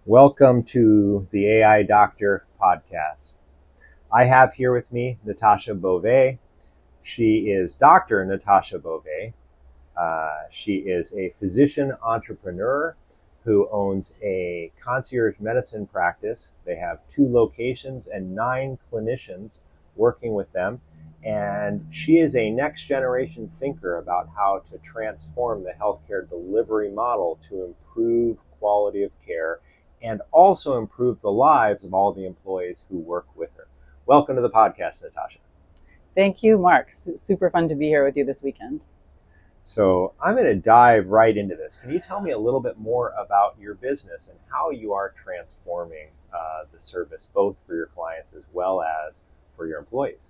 Welcome to the AI Doctor podcast. I have here with me Natasha Beauvais. She is Dr. Natasha Beauvais. She is a physician entrepreneur who owns a concierge medicine practice. They have 2 locations and 9 clinicians working with them. And she is a next generation thinker about how to transform the healthcare delivery model to improve quality of care and also improve the lives of all the employees who work with her. Welcome to the podcast, Natasha. Thank you, Mark. Super fun to be here with you this weekend. So I'm going to dive right into this. Can you tell me a little bit more about your business and how you are transforming the service, both for your clients as well as for your employees?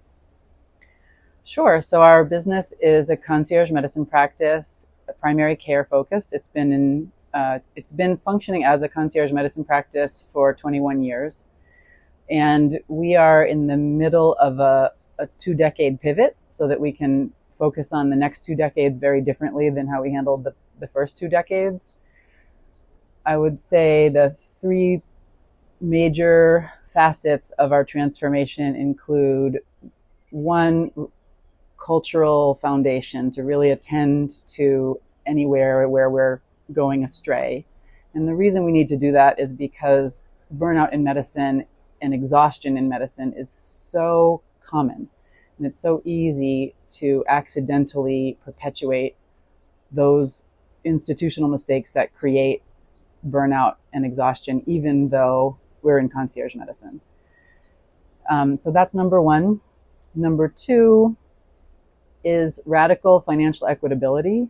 Sure. So our business is a concierge medicine practice, a primary care focused. It's been functioning as a concierge medicine practice for 21 years. And we are in the middle of a 2-decade pivot so that we can focus on the next 2 decades very differently than how we handled the first 2 decades. I would say the 3 major facets of our transformation include: 1, cultural foundation, to really attend to anywhere where we're going astray. And the reason we need to do that is because burnout in medicine and exhaustion in medicine is so common. And it's so easy to accidentally perpetuate those institutional mistakes that create burnout and exhaustion, even though we're in concierge medicine. So that's number 1. Number 2 is radical financial equitability.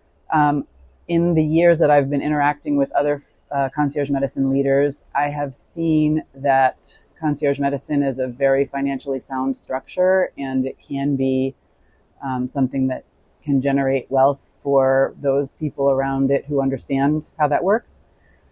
In the years that I've been interacting with other concierge medicine leaders, I have seen that concierge medicine is a very financially sound structure, and it can be something that can generate wealth for those people around it who understand how that works.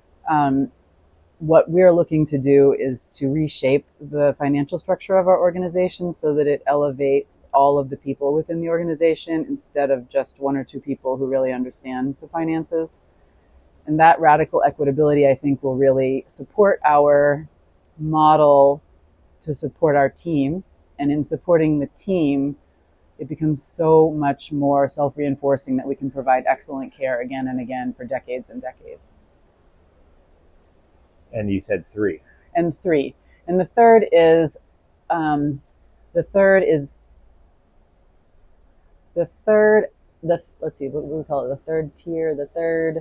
What we're looking to do is to reshape the financial structure of our organization so that it elevates all of the people within the organization instead of just 1 or 2 people who really understand the finances. And that radical equitability, I think, will really support our model to support our team. And in supporting the team, it becomes so much more self-reinforcing that we can provide excellent care again and again for decades and decades. And you said 3. And 3. And the third is, let's see, what do we call it? The third tier, the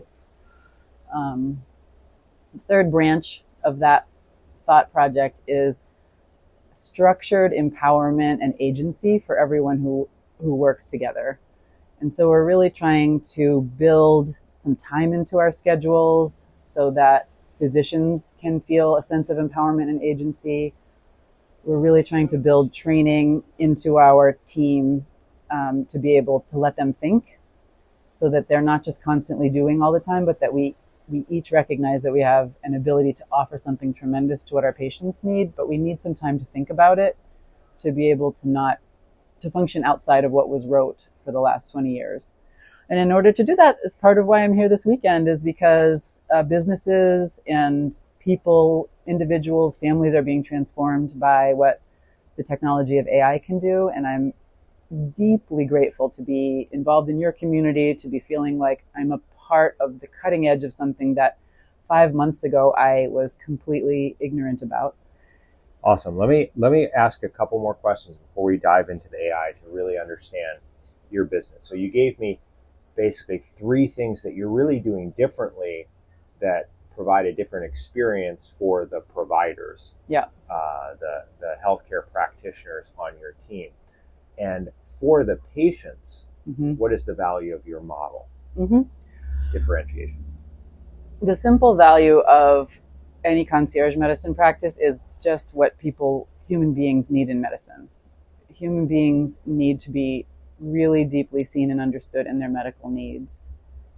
third branch of that thought project is structured empowerment and agency for everyone who works together. And so we're really trying to build some time into our schedules so that physicians can feel a sense of empowerment and agency. We're really trying to build training into our team to be able to let them think so that they're not just constantly doing all the time, but that we each recognize that we have an ability to offer something tremendous to what our patients need, but we need some time to think about it to be able to function outside of what was rote for the last 20 years. And in order to do that, as part of why I'm here this weekend, is because businesses and people, individuals, families are being transformed by what the technology of AI can do. And I'm deeply grateful to be involved in your community, to be feeling like I'm a part of the cutting edge of something that 5 months ago I was completely ignorant about. Awesome. Let me ask a couple more questions before we dive into the AI to really understand your business. So you gave me basically 3 things that you're really doing differently that provide a different experience for the providers, the healthcare practitioners on your team. And for the patients, what is the value of your model? Differentiation. The simple value of any concierge medicine practice is just what human beings need in medicine. Human beings need to be really deeply seen and understood in their medical needs.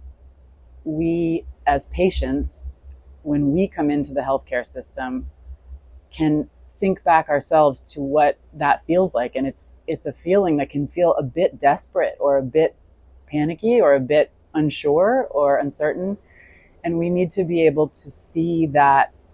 We, as patients, when we come into the healthcare system, can think back ourselves to what that feels like. And it's a feeling that can feel a bit desperate or a bit panicky or a bit unsure or uncertain. And we need to be able to see that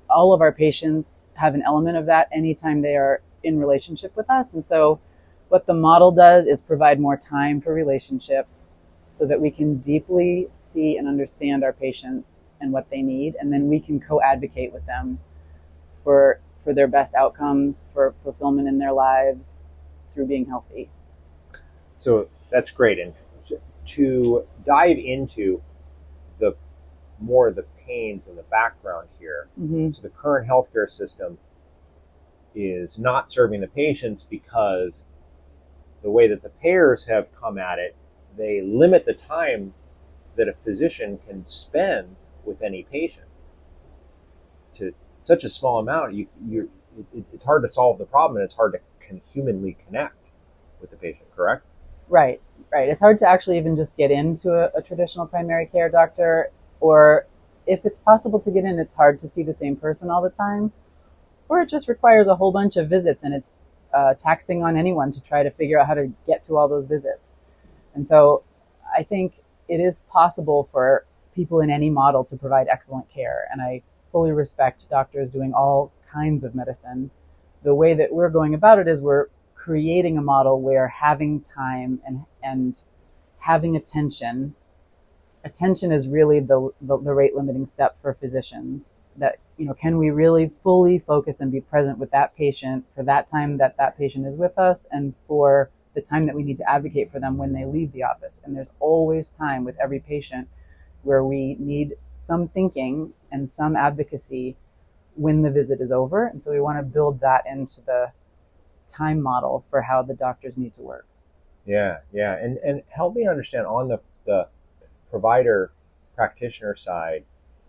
all of our patients have an element of that anytime they are in relationship with us. And so what the model does is provide more time for relationship so that we can deeply see and understand our patients and what they need. And then we can co-advocate with them for their best outcomes, for fulfillment in their lives through being healthy. So that's great. And to dive into the pains and the background here. Mm-hmm. So the current healthcare system is not serving the patients because the way that the payers have come at it, they limit the time that a physician can spend with any patient to such a small amount. It's hard to solve the problem, and it's hard to humanly connect with the patient, correct? Right. It's hard to actually even just get into a traditional primary care doctor, or if it's possible to get in, it's hard to see the same person all the time, or it just requires a whole bunch of visits, and it's taxing on anyone to try to figure out how to get to all those visits. And so I think it is possible for people in any model to provide excellent care, and I fully respect doctors doing all kinds of medicine. The way that we're going about it is we're creating a model where having time and having attention is really the rate limiting step for physicians. That, can we really fully focus and be present with that patient for that time that patient is with us, and for the time that we need to advocate for them when they leave the office. And there's always time with every patient where we need some thinking and some advocacy when the visit is over. And so we want to build that into the time model for how the doctors need to work. Yeah. And help me understand on the provider practitioner side,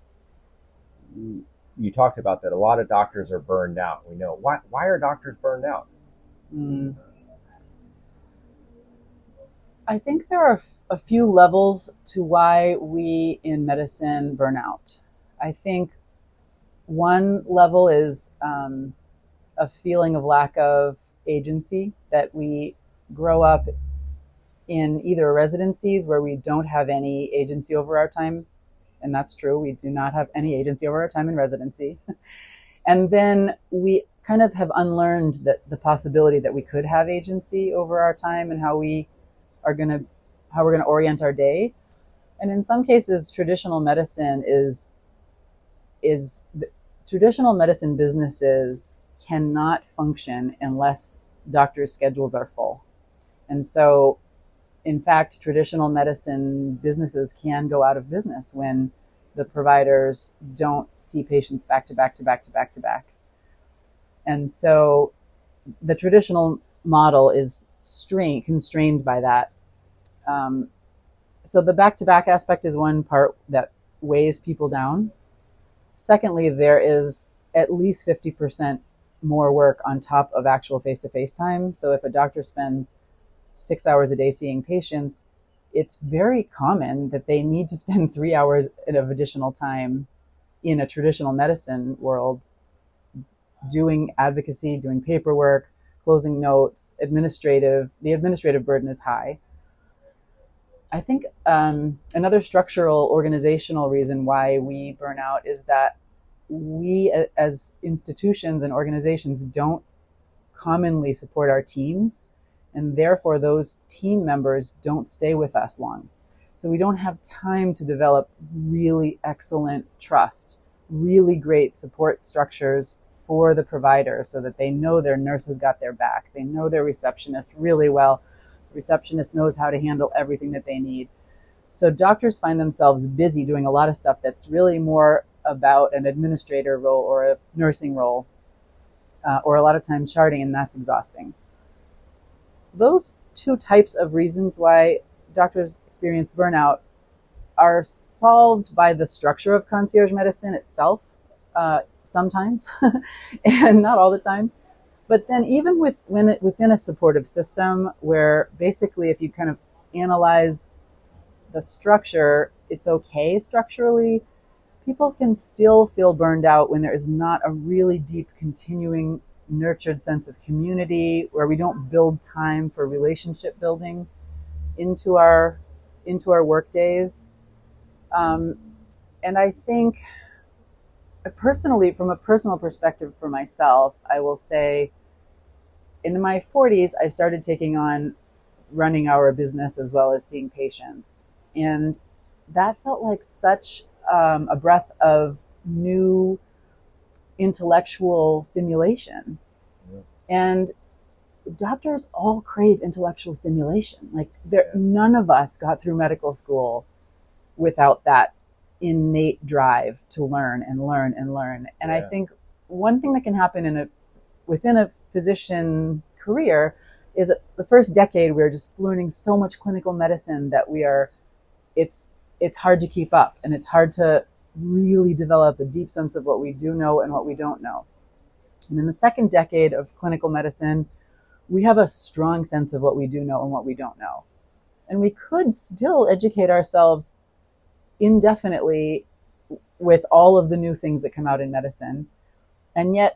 you talked about that a lot of doctors are burned out. We know. Why are doctors burned out? I think there are a few levels to why we in medicine burn out. I think one level is a feeling of lack of agency, that we grow up in either residencies where we don't have any agency over our time. And that's true. We do not have any agency over our time in residency. And then we kind of have unlearned the possibility that we could have agency over our time and how we're going to orient our day. And in some cases, traditional medicine traditional medicine businesses cannot function unless doctors' schedules are full. And so, in fact, traditional medicine businesses can go out of business when the providers don't see patients back to back to back to back to back. And so the traditional model is constrained by that. So the back-to-back aspect is one part that weighs people down. Secondly, there is at least 50% more work on top of actual face-to-face time. So if a doctor spends 6 hours a day seeing patients, it's very common that they need to spend 3 hours of additional time in a traditional medicine world doing advocacy, doing paperwork, closing notes, the administrative burden is high. I think another structural organizational reason why we burn out is that we as institutions and organizations don't commonly support our teams, and therefore those team members don't stay with us long. So we don't have time to develop really excellent trust, really great support structures for the provider so that they know their nurse has got their back. They know their receptionist really well. The receptionist knows how to handle everything that they need. So doctors find themselves busy doing a lot of stuff that's really more about an administrator role or a nursing role, or a lot of time charting, and that's exhausting. Those two types of reasons why doctors experience burnout are solved by the structure of concierge medicine itself, sometimes, and not all the time. But then even within a supportive system where basically if you kind of analyze the structure, it's okay structurally, people can still feel burned out when there is not a really deep, continuing, nurtured sense of community, where we don't build time for relationship building into our work days. And I think personally, from a personal perspective for myself, I will say in my 40s, I started taking on running our business as well as seeing patients. And that felt like such a breath of new intellectual stimulation. Yeah. And doctors all crave intellectual stimulation. Like none of us got through medical school without that innate drive to learn and learn and learn. And I think one thing that can happen within a physician career is that the first decade we're just learning so much clinical medicine that it's hard to keep up, and it's hard to really develop a deep sense of what we do know and what we don't know. And in the second decade of clinical medicine, we have a strong sense of what we do know and what we don't know. And we could still educate ourselves indefinitely with all of the new things that come out in medicine. And yet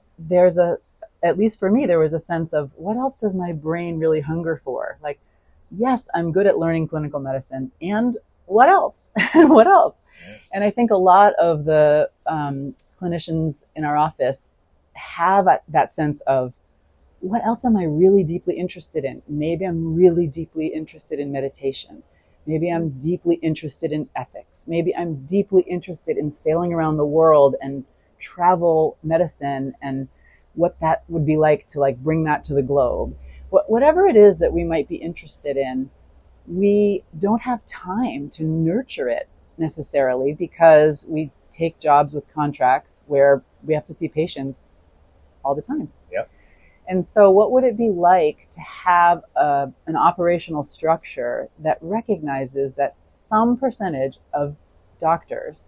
at least for me, there was a sense of what else does my brain really hunger for? Like, yes, I'm good at learning clinical medicine, and what else? What else? And I think a lot of the clinicians in our office have that sense of, what else am I really deeply interested in? Maybe I'm really deeply interested in meditation. Maybe I'm deeply interested in ethics. Maybe I'm deeply interested in sailing around the world and travel medicine and what that would be like to bring that to the globe. Whatever it is that we might be interested in, we don't have time to nurture it necessarily because we take jobs with contracts where we have to see patients all the time. Yep. And so what would it be like to have an operational structure that recognizes that some percentage of doctors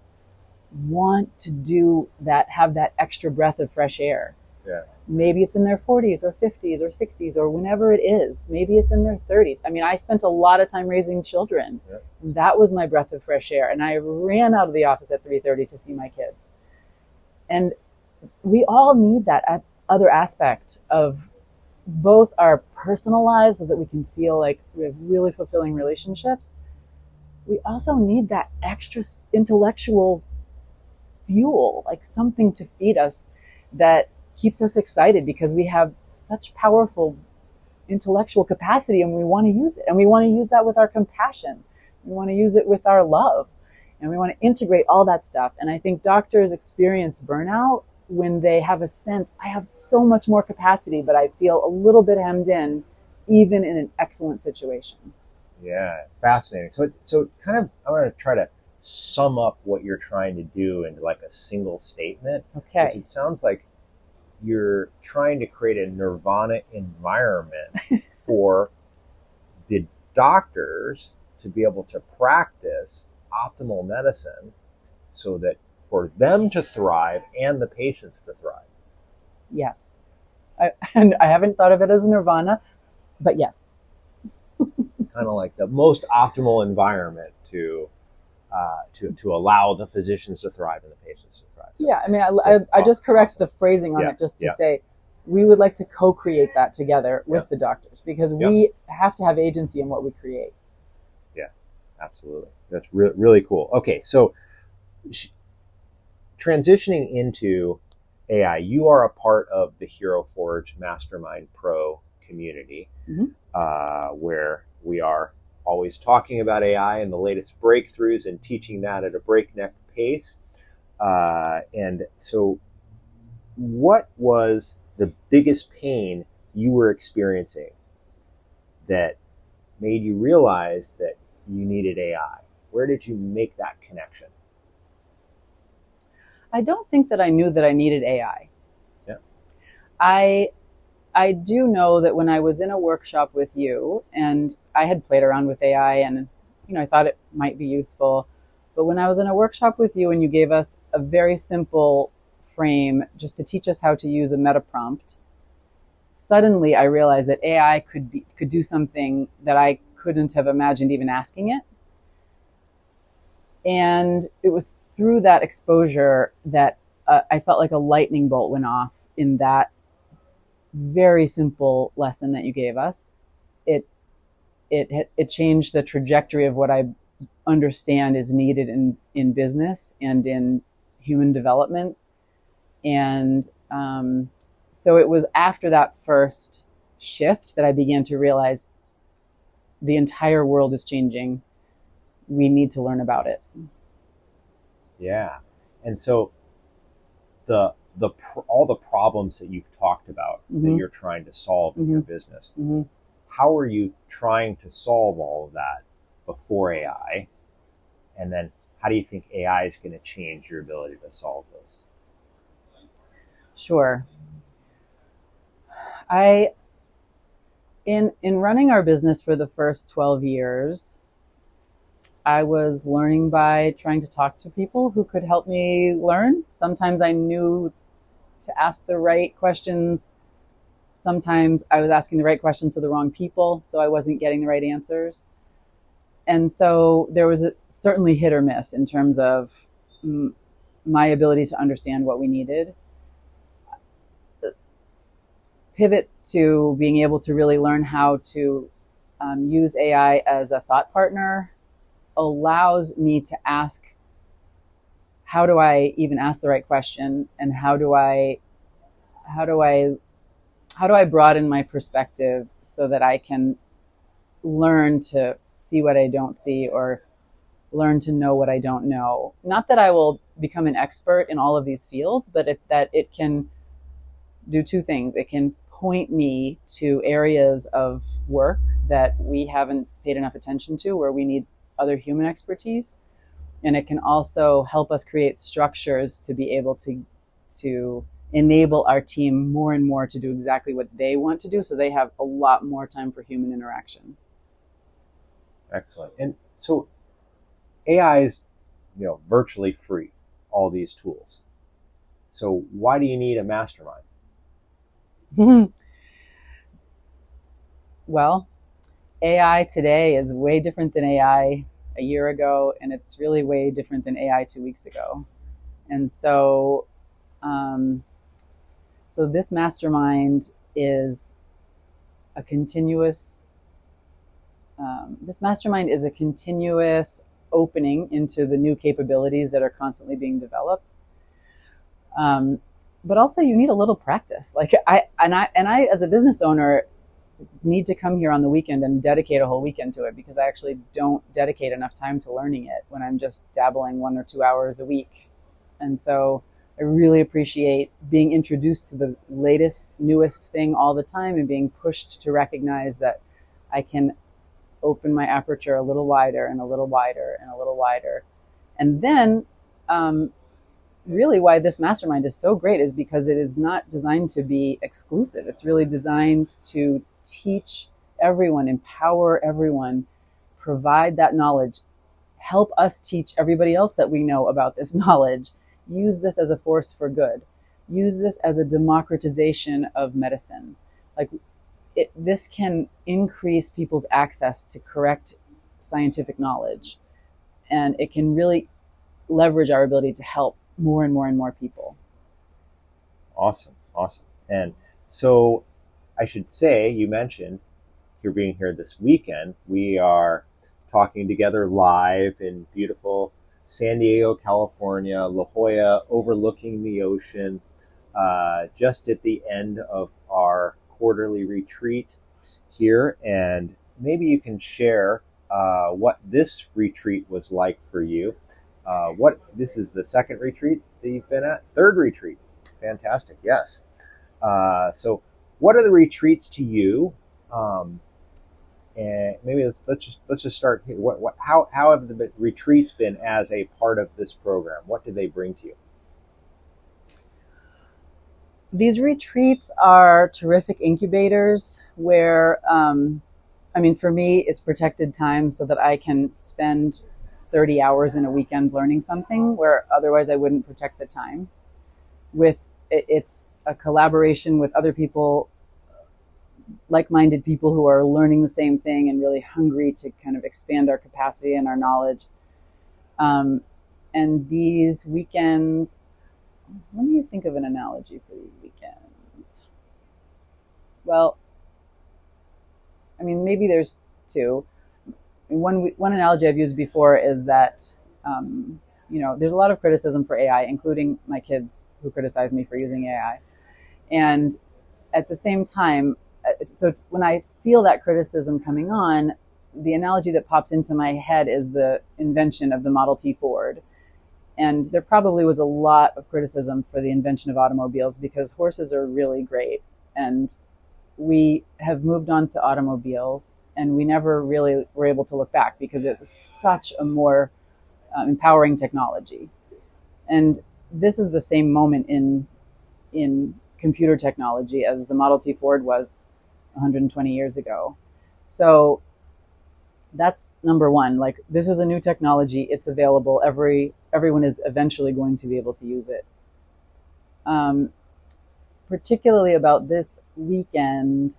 want to do that, have that extra breath of fresh air? Yeah. Maybe it's in their 40s or 50s or 60s or whenever it is. Maybe it's in their 30s. I mean, I spent a lot of time raising children. Yeah. That was my breath of fresh air. And I ran out of the office at 3:30 to see my kids. And we all need that other aspect of both our personal lives so that we can feel like we have really fulfilling relationships. We also need that extra intellectual fuel, like something to feed us that keeps us excited because we have such powerful intellectual capacity and we want to use it. And we want to use that with our compassion. We want to use it with our love. And we want to integrate all that stuff. And I think doctors experience burnout when they have a sense, I have so much more capacity, but I feel a little bit hemmed in, even in an excellent situation. Yeah, fascinating. So kind of, I want to try to sum up what you're trying to do into like a single statement. Okay. It sounds like you're trying to create a nirvana environment for the doctors to be able to practice optimal medicine so that for them to thrive and the patients to thrive. Yes. And I haven't thought of it as nirvana, but yes. Kind of like the most optimal environment to allow the physicians to thrive and the patients to thrive. So yeah, I mean, I just correct the phrasing on it just to say we would like to co-create that together with the doctors because we have to have agency in what we create. Yeah, absolutely. That's really cool. Okay, so transitioning into AI, you are a part of the Hero Forge Mastermind Pro community, where we are always talking about AI and the latest breakthroughs and teaching that at a breakneck pace. And so what was the biggest pain you were experiencing that made you realize that you needed AI? Where did you make that connection? I don't think that I knew that I needed AI. Yeah. I do know that when I was in a workshop with you and I had played around with AI and, I thought it might be useful. But when I was in a workshop with you and you gave us a very simple frame just to teach us how to use a meta prompt, suddenly I realized that AI could do something that I couldn't have imagined even asking it. And it was through that exposure that I felt like a lightning bolt went off in that very simple lesson that you gave us. It changed the trajectory of what I understand is needed in business and in human development. And so it was after that first shift that I began to realize the entire world is changing. We need to learn about it. Yeah. And so all the problems that you've talked about that you're trying to solve in your business, how are you trying to solve all of that before AI? And then how do you think AI is going to change your ability to solve those? Sure. In running our business for the first 12 years, I was learning by trying to talk to people who could help me learn. Sometimes I knew to ask the right questions. Sometimes I was asking the right questions to the wrong people, so I wasn't getting the right answers. And so there was certainly hit or miss in terms of my ability to understand what we needed. Pivot to being able to really learn how to use AI as a thought partner allows me to ask, how do I even ask the right question, and how do I broaden my perspective so that I can learn to see what I don't see, or learn to know what I don't know. Not that I will become an expert in all of these fields, but it's that it can do two things. It can point me to areas of work that we haven't paid enough attention to, where we need other human expertise. And it can also help us create structures to be able to enable our team more and more to do exactly what they want to do, so they have a lot more time for human interaction. Excellent. And so AI is, virtually free, all these tools. So why do you need a mastermind? Well, AI today is way different than AI a year ago, and it's really way different than AI 2 weeks ago. And so, so this mastermind is a continuous. This mastermind is a continuous opening into the new capabilities that are constantly being developed. But also, you need a little practice. Like I, as a business owner, need to come here on the weekend and dedicate a whole weekend to it, because I actually don't dedicate enough time to learning it when I'm just dabbling 1 or 2 hours a week. And so I really appreciate being introduced to the latest, newest thing all the time, and being pushed to recognize that I can open my aperture a little wider and a little wider and a little wider. And then really why this mastermind is so great is because it is not designed to be exclusive. It's really designed to teach everyone, empower everyone, provide that knowledge, help us teach everybody else that we know about this knowledge, use this as a force for good, use this as a democratization of medicine. Like this can increase people's access to correct scientific knowledge, and it can really leverage our ability to help more and more and more people. Awesome. And so I should say, you mentioned you're being here this weekend. We are talking together live in beautiful San Diego, California, La Jolla, overlooking the ocean, just at the end of our quarterly retreat here. And maybe you can share what this retreat was like for you. This is the second retreat that you've been at? Third retreat. Fantastic. Yes. So what are the retreats to you? And maybe let's just start here. How have the retreats been as a part of this program? What do they bring to you? These retreats are terrific incubators where, for me, it's protected time so that I can spend 30 hours in a weekend learning something where otherwise I wouldn't protect the time. It's a collaboration with other people, like-minded people who are learning the same thing and really hungry to kind of expand our capacity and our knowledge. And these weekends, let me think of an analogy for these weekends. Well, maybe there's two. One analogy I've used before is that there's a lot of criticism for AI, including my kids who criticize me for using AI. And at the same time, so when I feel that criticism coming on, the analogy that pops into my head is the invention of the Model T Ford. And there probably was a lot of criticism for the invention of automobiles because horses are really great. And we have moved on to automobiles, and we never really were able to look back because it's such a more empowering technology. And this is the same moment in computer technology as the Model T Ford was 120 years ago. So that's number one. Like, this is a new technology. It's available. Everyone is eventually going to be able to use it. Particularly about this weekend,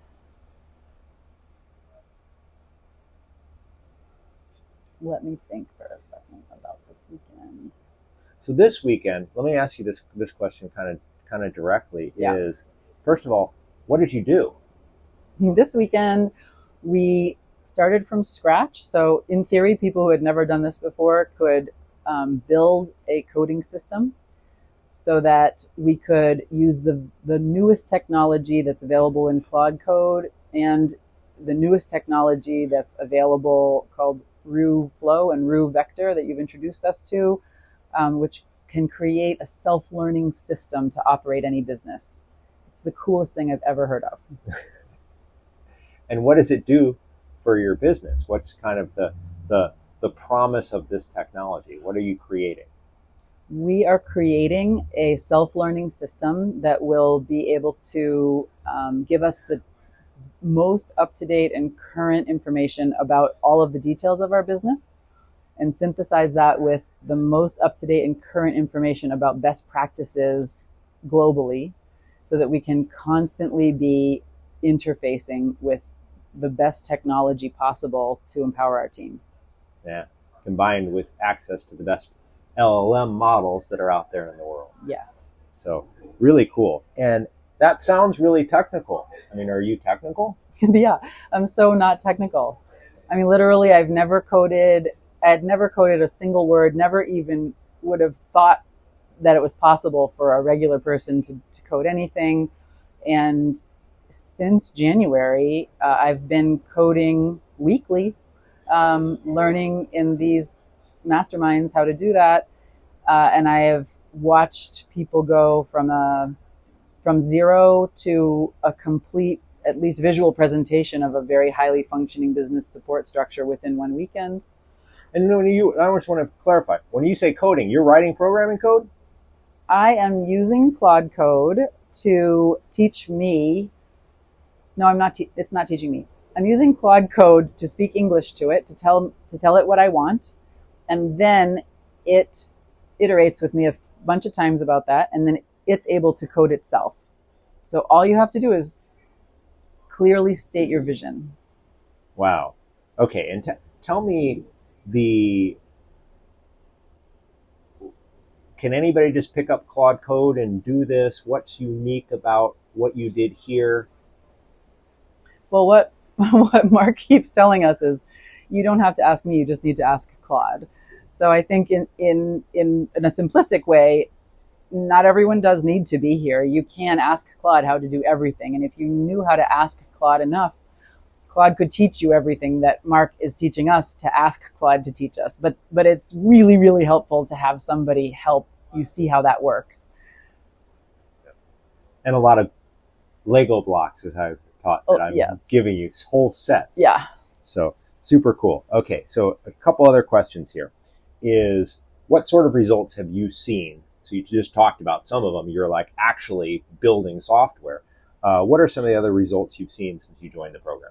let me think for a second about this weekend. So this weekend, let me ask you this question kind of directly. Yeah. Is, first of all, what did you do? This weekend, we started from scratch. So in theory, people who had never done this before could build a coding system so that we could use the newest technology that's available in Claude Code and the newest technology that's available called Roo Flow and Roo Vector that you've introduced us to, which can create a self-learning system to operate any business. It's the coolest thing I've ever heard of. And what does it do for your business? What's kind of the promise of this technology? What are you creating? We are creating a self-learning system that will be able to give us the most up-to-date and current information about all of the details of our business and synthesize that with the most up-to-date and current information about best practices globally so that we can constantly be interfacing with the best technology possible to empower our team. Yeah, combined with access to the best LLM models that are out there in the world. Yes. So really cool. And that sounds really technical. I mean, are you technical? Yeah, I'm so not technical. I mean, literally, I'd never coded a single word, never even would have thought that it was possible for a regular person to code anything. And since January, I've been coding weekly, learning in these masterminds how to do that. And I have watched people go from zero to a complete, at least visual presentation of a very highly functioning business support structure within one weekend. And I just want to clarify, when you say coding, you're writing programming code? I am using Claude Code to teach me. No, I'm not. It's not teaching me. I'm using Claude Code to speak English to it, to tell it what I want, and then it iterates with me a bunch of times about that, and then it's able to code itself. So all you have to do is clearly state your vision. Wow. Okay, and tell me can anybody just pick up Claude Code and do this? What's unique about what you did here? Well, what Mark keeps telling us is you don't have to ask me, you just need to ask Claude. So I think in a simplistic way, not everyone does need to be here. You can ask Claude how to do everything. And if you knew how to ask Claude enough, Claude could teach you everything that Mark is teaching us to ask Claude to teach us. But it's really, really helpful to have somebody help you see how that works. And a lot of Lego blocks, as I've taught, that I'm giving you whole sets. Yeah. So super cool. Okay, so a couple other questions here is, what sort of results have you seen? So you just talked about some of them. You're like actually building software. What are some of the other results you've seen since you joined the program?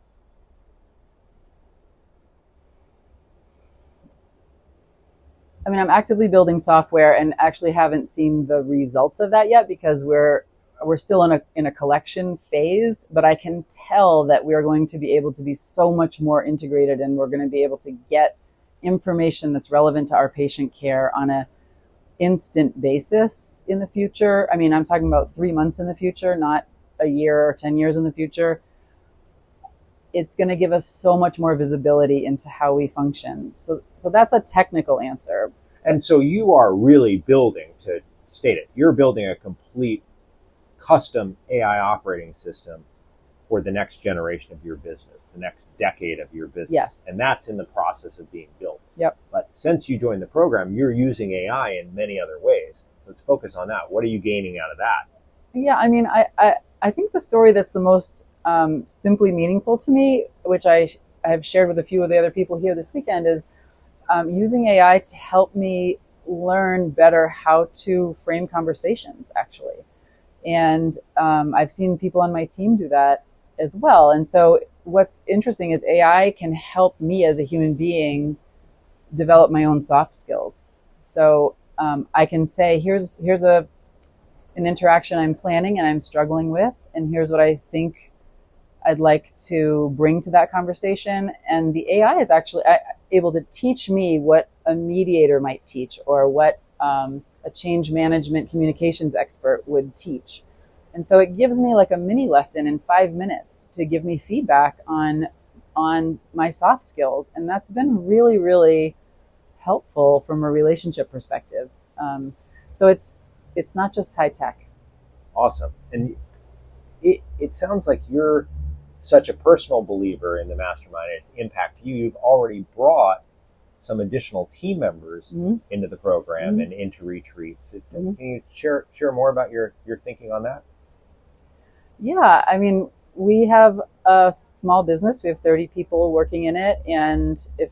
I mean, I'm actively building software and actually haven't seen the results of that yet because we're still in a collection phase, but I can tell that we're going to be able to be so much more integrated, and we're going to be able to get information that's relevant to our patient care on a instant basis in the future. I mean, I'm talking about 3 months in the future, not a year or 10 years in the future. It's going to give us so much more visibility into how we function. So that's a technical answer. And so you are really building, to state it, you're building a complete custom AI operating system for the next generation of your business, the next decade of your business. Yes. And that's in the process of being built. Yep. But since you joined the program, you're using AI in many other ways. Let's focus on that. What are you gaining out of that? Yeah, I mean, I think the story that's the most simply meaningful to me, which I have shared with a few of the other people here this weekend, is using AI to help me learn better how to frame conversations, actually. And I've seen people on my team do that as well. And so what's interesting is AI can help me as a human being develop my own soft skills. So I can say, here's an interaction I'm planning and I'm struggling with, and here's what I think I'd like to bring to that conversation. And the AI is actually able to teach me what a mediator might teach, or what a change management communications expert would teach. And so it gives me like a mini lesson in 5 minutes to give me feedback on my soft skills. And that's been really, really helpful from a relationship perspective. So it's not just high tech. Awesome. And it sounds like you're such a personal believer in the mastermind and its impact to you. You've already brought some additional team members into the program and into retreats. Can you share more about your thinking on that? Yeah, I mean, we have a small business. We have 30 people working in it. And if,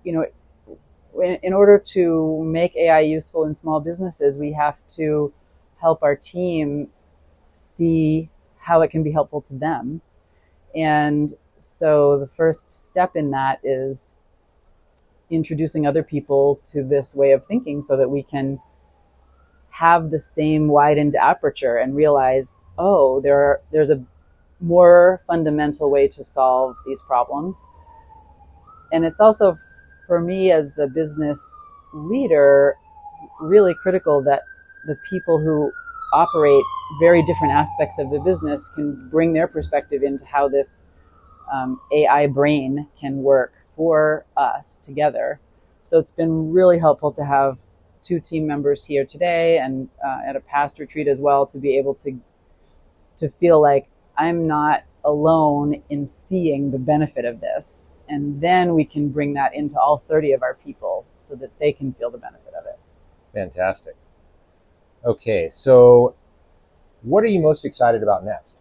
in order to make AI useful in small businesses, we have to help our team see how it can be helpful to them. And so the first step in that is introducing other people to this way of thinking so that we can have the same widened aperture and realize, oh, there's a more fundamental way to solve these problems. And it's also, for me as the business leader, really critical that the people who operate very different aspects of the business can bring their perspective into how this AI brain can work for us together. So it's been really helpful to have 2 team members here today and at a past retreat as well, to be able to feel like I'm not alone in seeing the benefit of this. And then we can bring that into all 30 of our people so that they can feel the benefit of it. Fantastic. Okay, so what are you most excited about next?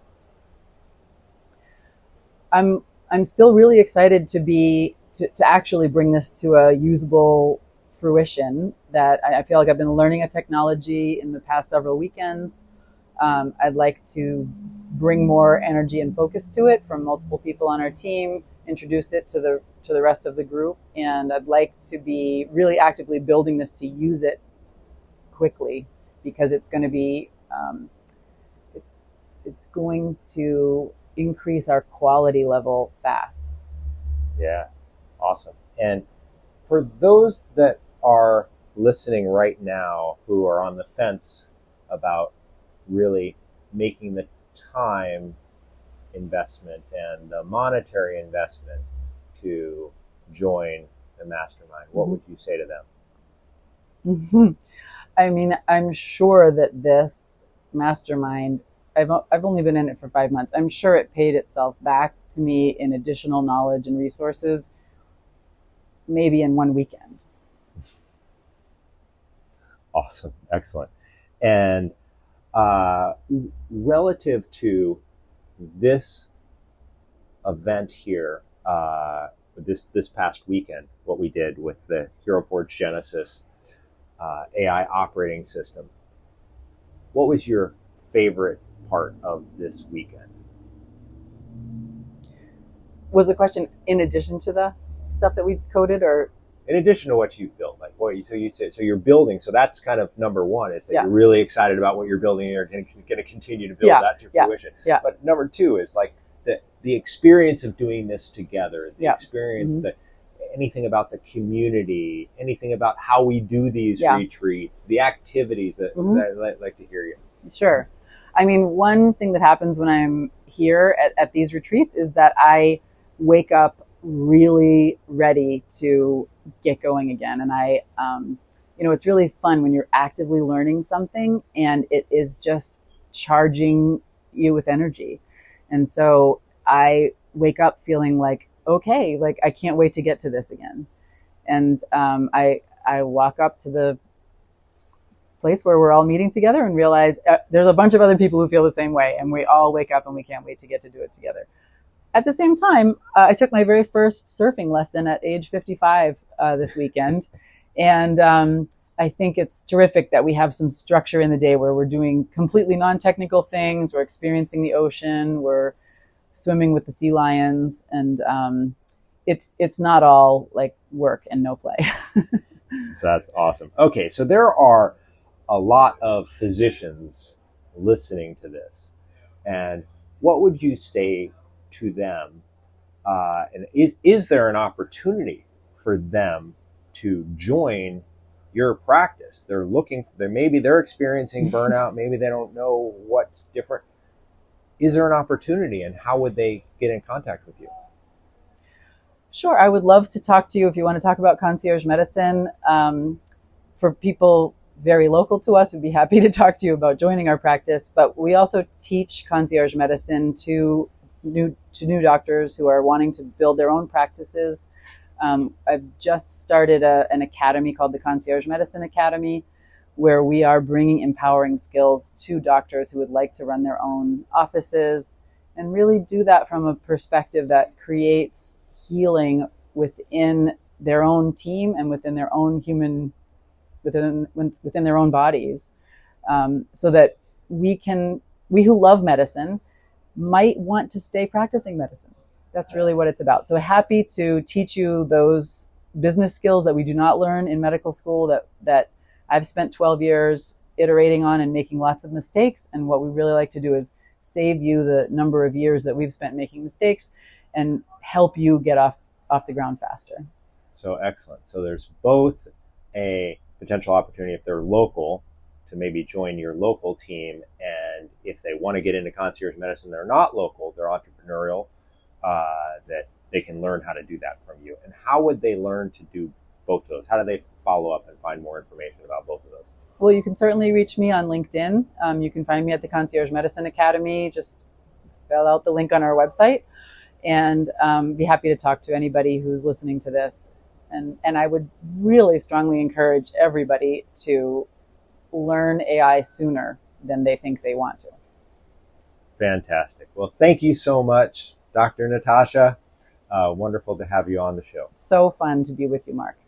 I'm still really excited to actually bring this to a usable fruition. That I feel like I've been learning a technology in the past several weekends. I'd like to bring more energy and focus to it from multiple people on our team, introduce it to the rest of the group, and I'd like to be really actively building this to use it quickly, because it's going to be it's going to increase our quality level fast. Yeah, awesome. And for those that are listening right now who are on the fence about really making the time investment and the monetary investment to join the mastermind, what would you say to them? I mean, I'm sure that this mastermind, I've only been in it for 5 months. I'm sure it paid itself back to me in additional knowledge and resources, maybe in 1 weekend. Awesome. Excellent. And relative to this event here, this past weekend, what we did with the Hero Forge Genesis AI operating system, what was your favorite part of this weekend? Was the question in addition to the stuff that we coded, or in addition to what you've built? Like what you said, so you're building. So that's kind of number one, is that you're really excited about what you're building and you're going to continue to build that to fruition. Yeah. But number two is like the experience of doing this together, the experience that anything about the community, anything about how we do these retreats, the activities that I'd like to hear you. Sure. I mean, one thing that happens when I'm here at these retreats is that I wake up really ready to get going again. And it's really fun when you're actively learning something and it is just charging you with energy. And so I wake up feeling like, okay, like I can't wait to get to this again. And I walk up to the place where we're all meeting together and realize there's a bunch of other people who feel the same way, and we all wake up and we can't wait to get to do it together. At the same time, I took my very first surfing lesson at age 55 this weekend, and I think it's terrific that we have some structure in the day where we're doing completely non-technical things, we're experiencing the ocean, we're swimming with the sea lions, and it's not all like work and no play. So that's awesome. Okay, so there are a lot of physicians listening to this, and what would you say to them? And is there an opportunity for them to join your practice? They're looking for, maybe they're experiencing burnout, maybe they don't know what's different. Is there an opportunity, and how would they get in contact with you? Sure, I would love to talk to you if you want to talk about concierge medicine. For people very local to us, we'd be happy to talk to you about joining our practice. But we also teach concierge medicine to new doctors who are wanting to build their own practices. I've just started an academy called the Concierge Medicine Academy, where we are bringing empowering skills to doctors who would like to run their own offices and really do that from a perspective that creates healing within their own team and within their own within their own bodies, so that we who love medicine might want to stay practicing medicine. That's really what it's about. So happy to teach you those business skills that we do not learn in medical school, that I've spent 12 years iterating on and making lots of mistakes. And what we really like to do is save you the number of years that we've spent making mistakes and help you get off the ground faster. So excellent. So there's both a potential opportunity if they're local to maybe join your local team, and if they want to get into concierge medicine, they're not local, they're entrepreneurial, that they can learn how to do that from you. And how would they learn to do both of those? How do they follow up and find more information about both of those? Well, you can certainly reach me on LinkedIn. You can find me at the Concierge Medicine Academy. Just fill out the link on our website, and be happy to talk to anybody who's listening to this. And I would really strongly encourage everybody to learn AI sooner than they think they want to. Fantastic. Well, thank you so much, Dr. Natasha. Wonderful to have you on the show. So fun to be with you, Mark.